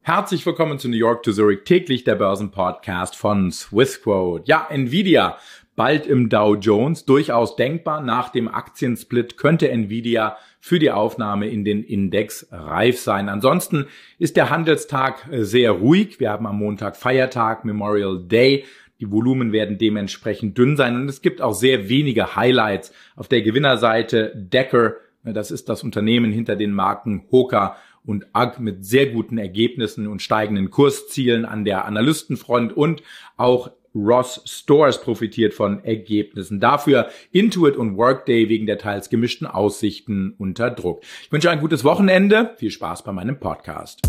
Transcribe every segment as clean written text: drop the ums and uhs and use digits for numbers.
Herzlich willkommen zu New York to Zurich, täglich der Börsenpodcast von Swissquote. Ja, Nvidia bald im Dow Jones, durchaus denkbar. Nach dem Aktiensplit könnte Nvidia für die Aufnahme in den Index reif sein. Ansonsten ist der Handelstag sehr ruhig. Wir haben am Montag Feiertag, Memorial Day. Die Volumen werden dementsprechend dünn sein und es gibt auch sehr wenige Highlights. Auf der Gewinnerseite Decker, das ist das Unternehmen hinter den Marken Hoka und AG mit sehr guten Ergebnissen und steigenden Kurszielen an der Analystenfront, und auch Ross Stores profitiert von Ergebnissen. Dafür Intuit und Workday wegen der teils gemischten Aussichten unter Druck. Ich wünsche ein gutes Wochenende. Viel Spaß bei meinem Podcast.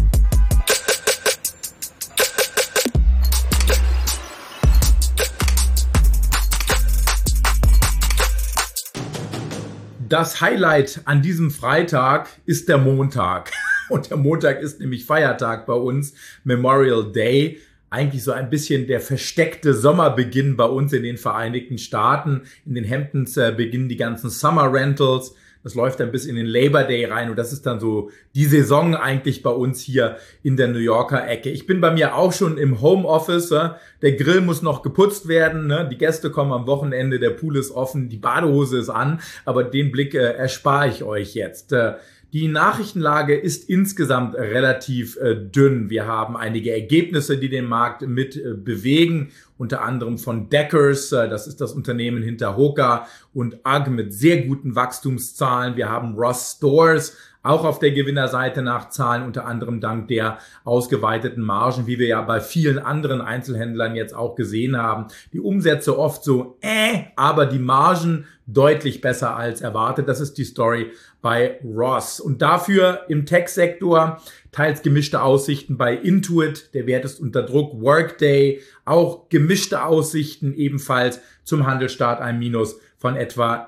Das Highlight an diesem Freitag ist der Montag. Und der Montag ist nämlich Feiertag bei uns, Memorial Day. Eigentlich so ein bisschen der versteckte Sommerbeginn bei uns in den Vereinigten Staaten. In den Hamptons beginnen die ganzen Summer Rentals. Das läuft dann bis in den Labor Day rein und das ist dann so die Saison eigentlich bei uns hier in der New Yorker Ecke. Ich bin bei mir auch schon im Homeoffice. Der Grill muss noch geputzt werden. Die Gäste kommen am Wochenende, der Pool ist offen, die Badehose ist an. Aber den Blick erspare ich euch jetzt. Die Nachrichtenlage ist insgesamt relativ dünn. Wir haben einige Ergebnisse, die den Markt mit bewegen, unter anderem von Deckers, das ist das Unternehmen hinter Hoka, und AG mit sehr guten Wachstumszahlen. Wir haben Ross Stores, auch auf der Gewinnerseite nach Zahlen, unter anderem dank der ausgeweiteten Margen, wie wir ja bei vielen anderen Einzelhändlern jetzt auch gesehen haben. Die Umsätze oft so, aber die Margen deutlich besser als erwartet. Das ist die Story bei Ross. Und dafür im Tech-Sektor teils gemischte Aussichten bei Intuit. Der Wert ist unter Druck. Workday, auch gemischte Aussichten, ebenfalls zum Handelsstart ein Minus von etwa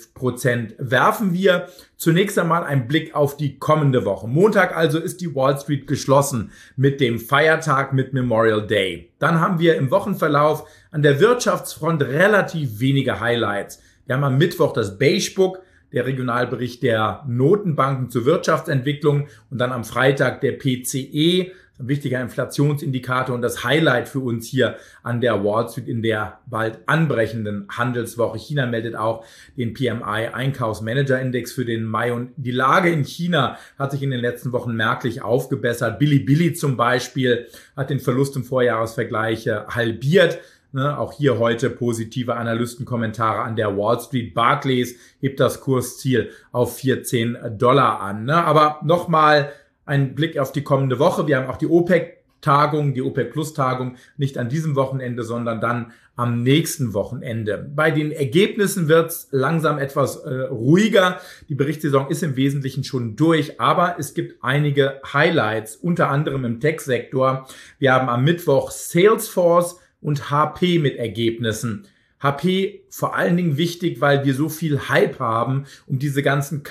11%. Werfen wir zunächst einmal einen Blick auf die kommende Woche. Montag also ist die Wall Street geschlossen mit dem Feiertag, mit Memorial Day. Dann haben wir im Wochenverlauf an der Wirtschaftsfront relativ wenige Highlights. Wir haben am Mittwoch das Beige Book, der Regionalbericht der Notenbanken zur Wirtschaftsentwicklung, und dann am Freitag der PCE, ein wichtiger Inflationsindikator und das Highlight für uns hier an der Wall Street in der bald anbrechenden Handelswoche. China meldet auch den PMI Einkaufsmanager-Index für den Mai, und die Lage in China hat sich in den letzten Wochen merklich aufgebessert. Bilibili zum Beispiel hat den Verlust im Vorjahresvergleich halbiert. Auch hier heute positive Analystenkommentare an der Wall Street. Barclays hebt das Kursziel auf $14 an. Aber nochmal ein Blick auf die kommende Woche. Wir haben auch die OPEC-Tagung, die OPEC-Plus-Tagung, nicht an diesem Wochenende, sondern dann am nächsten Wochenende. Bei den Ergebnissen wird's langsam etwas ruhiger. Die Berichtssaison ist im Wesentlichen schon durch, aber es gibt einige Highlights, unter anderem im Tech-Sektor. Wir haben am Mittwoch Salesforce und HP mit Ergebnissen. HP vor allen Dingen wichtig, weil wir so viel Hype haben um diese ganzen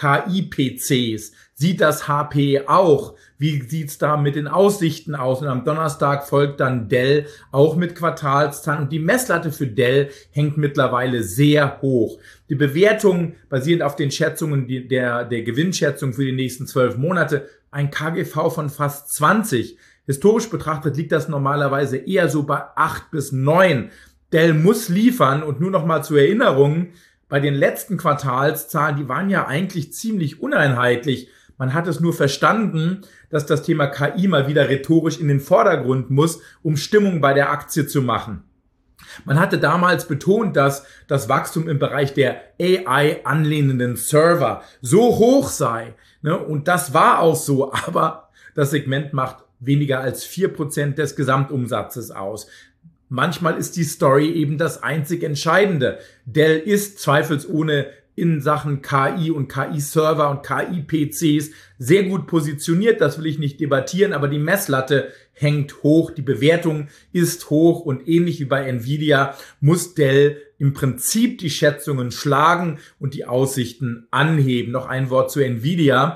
KI-PCs. Sieht das HP auch? Wie sieht's da mit den Aussichten aus? Und am Donnerstag folgt dann Dell auch mit Quartalszahlen. Und die Messlatte für Dell hängt mittlerweile sehr hoch. Die Bewertung basierend auf den Schätzungen der Gewinnschätzung für die nächsten 12 Monate, ein KGV von fast 20. Historisch betrachtet liegt das normalerweise eher so bei 8 bis 9. Dell muss liefern, und nur noch mal zur Erinnerung, bei den letzten Quartalszahlen, die waren ja eigentlich ziemlich uneinheitlich. Man hat es nur verstanden, dass das Thema KI mal wieder rhetorisch in den Vordergrund muss, um Stimmung bei der Aktie zu machen. Man hatte damals betont, dass das Wachstum im Bereich der AI-anlehnenden Server so hoch sei. Und das war auch so, aber das Segment macht weniger als 4% des Gesamtumsatzes aus. Manchmal ist die Story eben das einzig Entscheidende. Dell ist zweifelsohne in Sachen KI und KI-Server und KI-PCs sehr gut positioniert. Das will ich nicht debattieren, aber die Messlatte hängt hoch, die Bewertung ist hoch, und ähnlich wie bei Nvidia muss Dell im Prinzip die Schätzungen schlagen und die Aussichten anheben. Noch ein Wort zu Nvidia.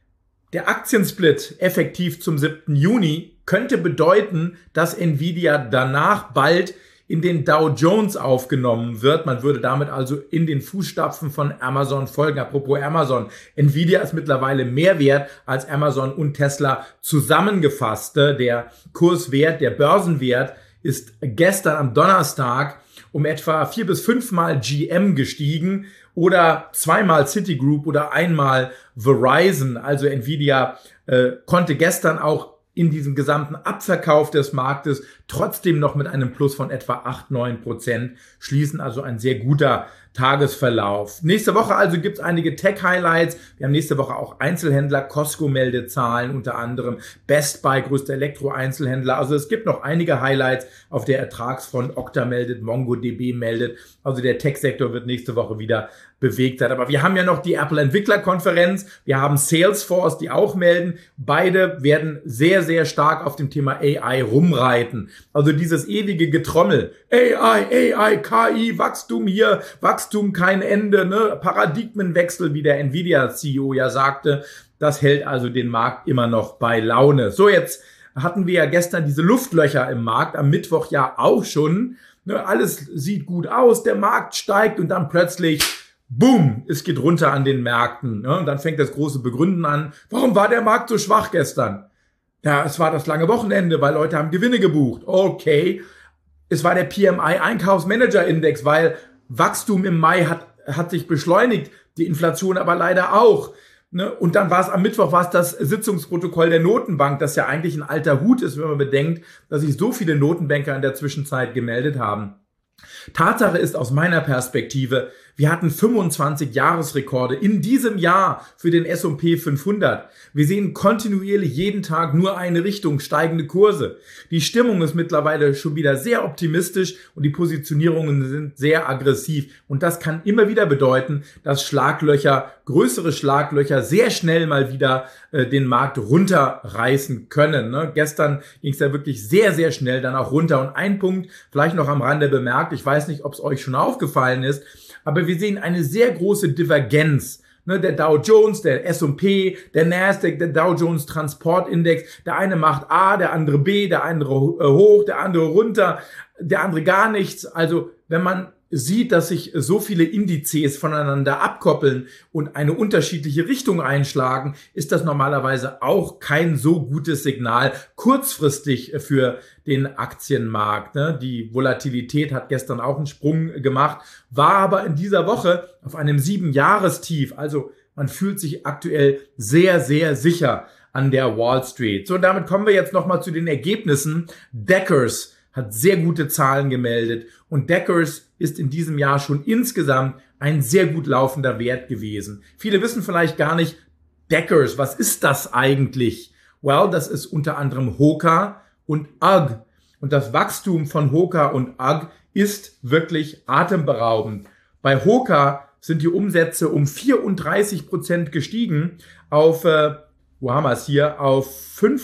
Der Aktiensplit effektiv zum 7. Juni könnte bedeuten, dass Nvidia danach bald in den Dow Jones aufgenommen wird. Man würde damit also in den Fußstapfen von Amazon folgen. Apropos Amazon, Nvidia ist mittlerweile mehr wert als Amazon und Tesla zusammengefasst. Der Kurswert, der Börsenwert ist gestern am Donnerstag um etwa 4 bis 5 Mal GM gestiegen oder 2-mal Citigroup oder 1-mal Verizon. Also Nvidia konnte gestern auch in diesem gesamten Abverkauf des Marktes trotzdem noch mit einem Plus von etwa 8-9% schließen. Also ein sehr guter Tagesverlauf. Nächste Woche also gibt es einige Tech-Highlights. Wir haben nächste Woche auch Einzelhändler. Costco meldet Zahlen, unter anderem Best Buy, größter Elektro-Einzelhändler. Also es gibt noch einige Highlights auf der Ertragsfront. Okta meldet, MongoDB meldet. Also der Tech-Sektor wird nächste Woche wieder bewegt sein. Aber wir haben ja noch die Apple-Entwicklerkonferenz. Wir haben Salesforce, die auch melden. Beide werden sehr, sehr stark auf dem Thema AI rumreiten. Also dieses ewige Getrommel. AI, KI, Wachstum hier, Wachstum kein Ende, ne? Paradigmenwechsel, wie der Nvidia-CEO ja sagte. Das hält also den Markt immer noch bei Laune. So, jetzt hatten wir ja gestern diese Luftlöcher im Markt, am Mittwoch ja auch schon. Ne? Alles sieht gut aus, der Markt steigt und dann plötzlich boom, es geht runter an den Märkten. Ne? Und dann fängt das große Begründen an. Warum war der Markt so schwach gestern? Ja, es war das lange Wochenende, weil Leute haben Gewinne gebucht. Okay. Es war der PMI Einkaufsmanager-Index, weil Wachstum im Mai hat sich beschleunigt, die Inflation aber leider auch. Ne? Und dann war es am Mittwoch das Sitzungsprotokoll der Notenbank, das ja eigentlich ein alter Hut ist, wenn man bedenkt, dass sich so viele Notenbanker in der Zwischenzeit gemeldet haben. Tatsache ist aus meiner Perspektive, wir hatten 25 Jahresrekorde in diesem Jahr für den S&P 500. Wir sehen kontinuierlich jeden Tag nur eine Richtung, steigende Kurse. Die Stimmung ist mittlerweile schon wieder sehr optimistisch und die Positionierungen sind sehr aggressiv. Und das kann immer wieder bedeuten, dass größere Schlaglöcher sehr schnell mal wieder den Markt runterreißen können. Ne? Gestern ging es ja wirklich sehr, sehr schnell dann auch runter. Und ein Punkt vielleicht noch am Rande bemerkt, ich weiß nicht, ob es euch schon aufgefallen ist, aber wir sehen eine sehr große Divergenz. Ne, der Dow Jones, der S&P, der Nasdaq, der Dow Jones Transportindex. Der eine macht A, der andere B, der andere hoch, der andere runter, der andere gar nichts. Also wenn man sieht, dass sich so viele Indizes voneinander abkoppeln und eine unterschiedliche Richtung einschlagen, ist das normalerweise auch kein so gutes Signal kurzfristig für den Aktienmarkt. Die Volatilität hat gestern auch einen Sprung gemacht, war aber in dieser Woche auf einem 7-Jahrestief. Also man fühlt sich aktuell sehr, sehr sicher an der Wall Street. So, damit kommen wir jetzt nochmal zu den Ergebnissen. Deckers hat sehr gute Zahlen gemeldet und Deckers ist in diesem Jahr schon insgesamt ein sehr gut laufender Wert gewesen. Viele wissen vielleicht gar nicht, Deckers, was ist das eigentlich? Well, das ist unter anderem Hoka und UGG. Und das Wachstum von Hoka und UGG ist wirklich atemberaubend. Bei Hoka sind die Umsätze um 34% gestiegen auf, auf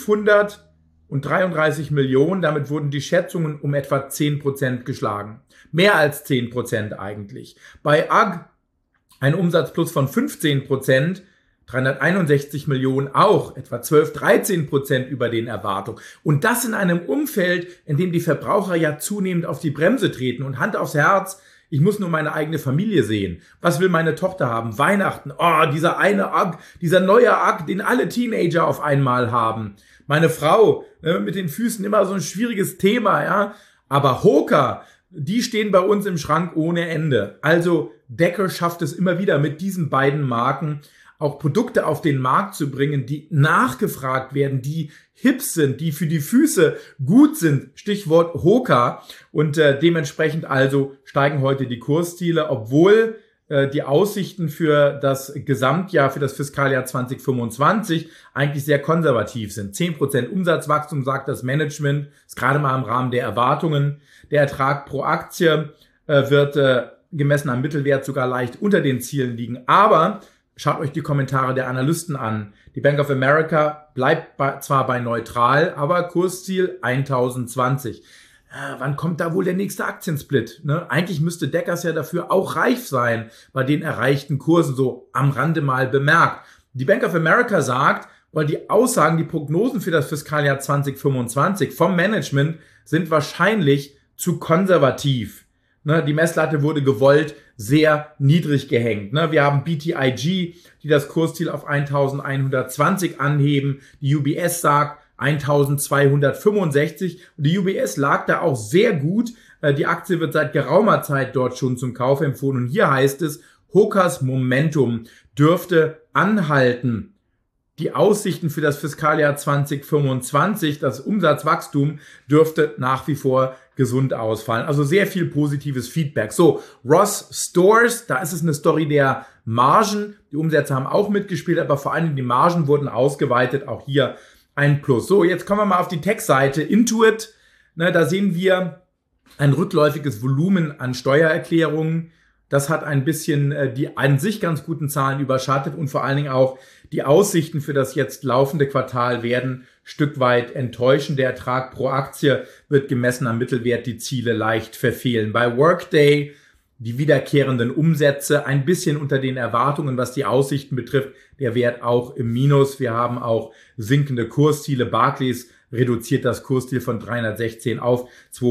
533 Millionen. Damit wurden die Schätzungen um etwa 10% geschlagen. Mehr als 10% eigentlich. Bei UGG ein Umsatzplus von 15%, 361 Millionen auch, etwa 12-13% über den Erwartungen. Und das in einem Umfeld, in dem die Verbraucher ja zunehmend auf die Bremse treten. Und Hand aufs Herz, ich muss nur meine eigene Familie sehen. Was will meine Tochter haben? Weihnachten. Oh, dieser eine UGG, dieser neue UGG, den alle Teenager auf einmal haben. Meine Frau, mit den Füßen immer so ein schwieriges Thema, ja. Aber Hoka, die stehen bei uns im Schrank ohne Ende. Also Deckers schafft es immer wieder mit diesen beiden Marken auch Produkte auf den Markt zu bringen, die nachgefragt werden, die hip sind, die für die Füße gut sind. Stichwort Hoka. Und dementsprechend also steigen heute die Kursziele, obwohl die Aussichten für das Gesamtjahr, für das Fiskaljahr 2025 eigentlich sehr konservativ sind. 10% Umsatzwachstum, sagt das Management, ist gerade mal im Rahmen der Erwartungen. Der Ertrag pro Aktie wird gemessen am Mittelwert sogar leicht unter den Zielen liegen. Aber schaut euch die Kommentare der Analysten an. Die Bank of America bleibt zwar bei neutral, aber Kursziel 1020. Wann kommt da wohl der nächste Aktiensplit? Ne? Eigentlich müsste Deckers ja dafür auch reif sein, bei den erreichten Kursen, so am Rande mal bemerkt. Die Bank of America sagt, weil die Aussagen, die Prognosen für das Fiskaljahr 2025 vom Management sind wahrscheinlich zu konservativ. Die Messlatte wurde gewollt sehr niedrig gehängt. Wir haben BTIG, die das Kursziel auf 1120 anheben. Die UBS sagt 1265 und die UBS lag da auch sehr gut. Die Aktie wird seit geraumer Zeit dort schon zum Kauf empfohlen und hier heißt es, Hokers Momentum dürfte anhalten. Die Aussichten für das Fiskaljahr 2025, das Umsatzwachstum, dürfte nach wie vor gesund ausfallen. Also sehr viel positives Feedback. So, Ross Stores, da ist es eine Story der Margen. Die Umsätze haben auch mitgespielt, aber vor allem die Margen wurden ausgeweitet. Auch hier ein Plus. So, jetzt kommen wir mal auf die Tech-Seite. Intuit, da sehen wir ein rückläufiges Volumen an Steuererklärungen. Das hat ein bisschen die an sich ganz guten Zahlen überschattet und vor allen Dingen auch die Aussichten für das jetzt laufende Quartal werden Stück weit enttäuschen. Der Ertrag pro Aktie wird gemessen am Mittelwert die Ziele leicht verfehlen. Bei Workday die wiederkehrenden Umsätze ein bisschen unter den Erwartungen, was die Aussichten betrifft. Der Wert auch im Minus. Wir haben auch sinkende Kursziele. Barclays reduziert das Kursziel von 316 auf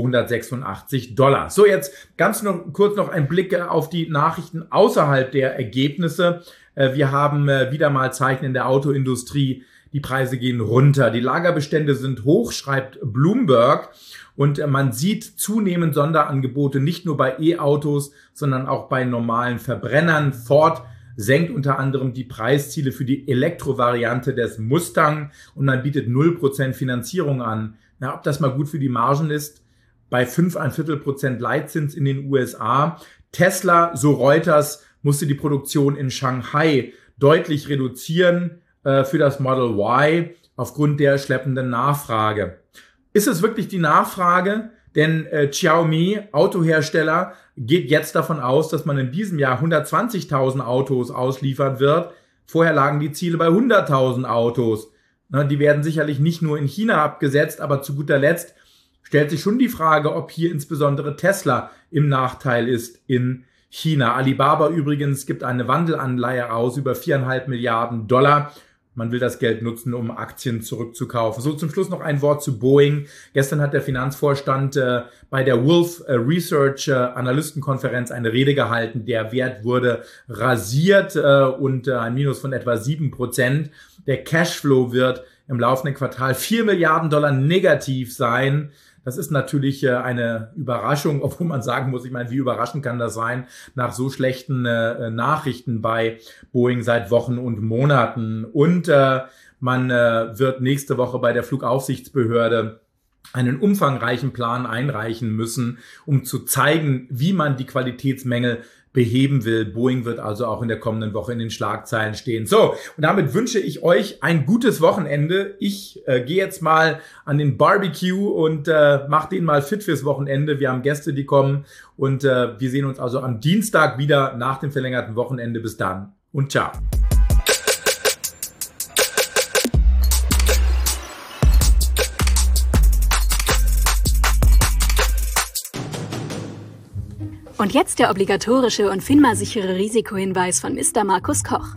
$286. So, jetzt kurz noch ein Blick auf die Nachrichten außerhalb der Ergebnisse. Wir haben wieder mal Zeichen in der Autoindustrie. Die Preise gehen runter. Die Lagerbestände sind hoch, schreibt Bloomberg. Und man sieht zunehmend Sonderangebote nicht nur bei E-Autos, sondern auch bei normalen Verbrennern. Ford senkt unter anderem die Preisziele für die Elektrovariante des Mustang und man bietet 0% Finanzierung an. Ob das mal gut für die Margen ist, bei 5,25% Leitzins in den USA. Tesla, so Reuters, musste die Produktion in Shanghai deutlich reduzieren für das Model Y aufgrund der schleppenden Nachfrage. Ist es wirklich die Nachfrage? Denn Xiaomi, Autohersteller, geht jetzt davon aus, dass man in diesem Jahr 120.000 Autos ausliefern wird. Vorher lagen die Ziele bei 100.000 Autos. Die werden sicherlich nicht nur in China abgesetzt, aber zu guter Letzt stellt sich schon die Frage, ob hier insbesondere Tesla im Nachteil ist in China. Alibaba übrigens gibt eine Wandelanleihe aus über $4,5 Milliarden. Man will das Geld nutzen, um Aktien zurückzukaufen. So, zum Schluss noch ein Wort zu Boeing. Gestern hat der Finanzvorstand bei der Wolf Research Analystenkonferenz eine Rede gehalten. Der Wert wurde rasiert und ein Minus von etwa 7%. Der Cashflow wird im laufenden Quartal $4 Milliarden negativ sein. Das ist natürlich eine Überraschung, obwohl man sagen muss, ich meine, wie überraschend kann das sein nach so schlechten Nachrichten bei Boeing seit Wochen und Monaten. Und man wird nächste Woche bei der Flugaufsichtsbehörde einen umfangreichen Plan einreichen müssen, um zu zeigen, wie man die Qualitätsmängel beheben will. Boeing wird also auch in der kommenden Woche in den Schlagzeilen stehen. So, und damit wünsche ich euch ein gutes Wochenende. Ich gehe jetzt mal an den Barbecue und mache den mal fit fürs Wochenende. Wir haben Gäste, die kommen und wir sehen uns also am Dienstag wieder nach dem verlängerten Wochenende. Bis dann und ciao. Und jetzt der obligatorische und FINMA-sichere Risikohinweis von Mr. Markus Koch.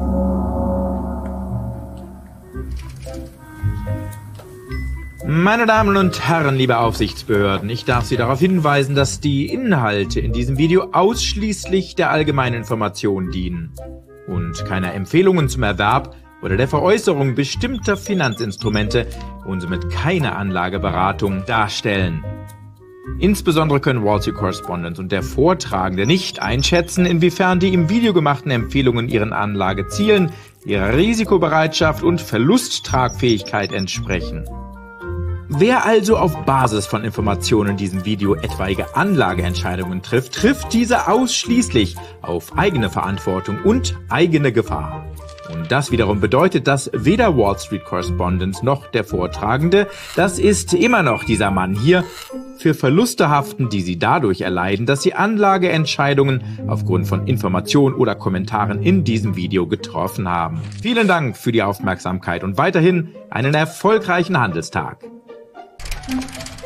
Meine Damen und Herren, liebe Aufsichtsbehörden, ich darf Sie darauf hinweisen, dass die Inhalte in diesem Video ausschließlich der allgemeinen Information dienen und keiner Empfehlungen zum Erwerb oder der Veräußerung bestimmter Finanzinstrumente und somit keine Anlageberatung darstellen. Insbesondere können Wall Street Correspondent und der Vortragende nicht einschätzen, inwiefern die im Video gemachten Empfehlungen ihren Anlagezielen, ihrer Risikobereitschaft und Verlusttragfähigkeit entsprechen. Wer also auf Basis von Informationen in diesem Video etwaige Anlageentscheidungen trifft, trifft diese ausschließlich auf eigene Verantwortung und eigene Gefahr. Und das wiederum bedeutet, dass weder Wall Street Correspondent noch der Vortragende, das ist immer noch dieser Mann hier, für Verluste haften, die sie dadurch erleiden, dass sie Anlageentscheidungen aufgrund von Informationen oder Kommentaren in diesem Video getroffen haben. Vielen Dank für die Aufmerksamkeit und weiterhin einen erfolgreichen Handelstag.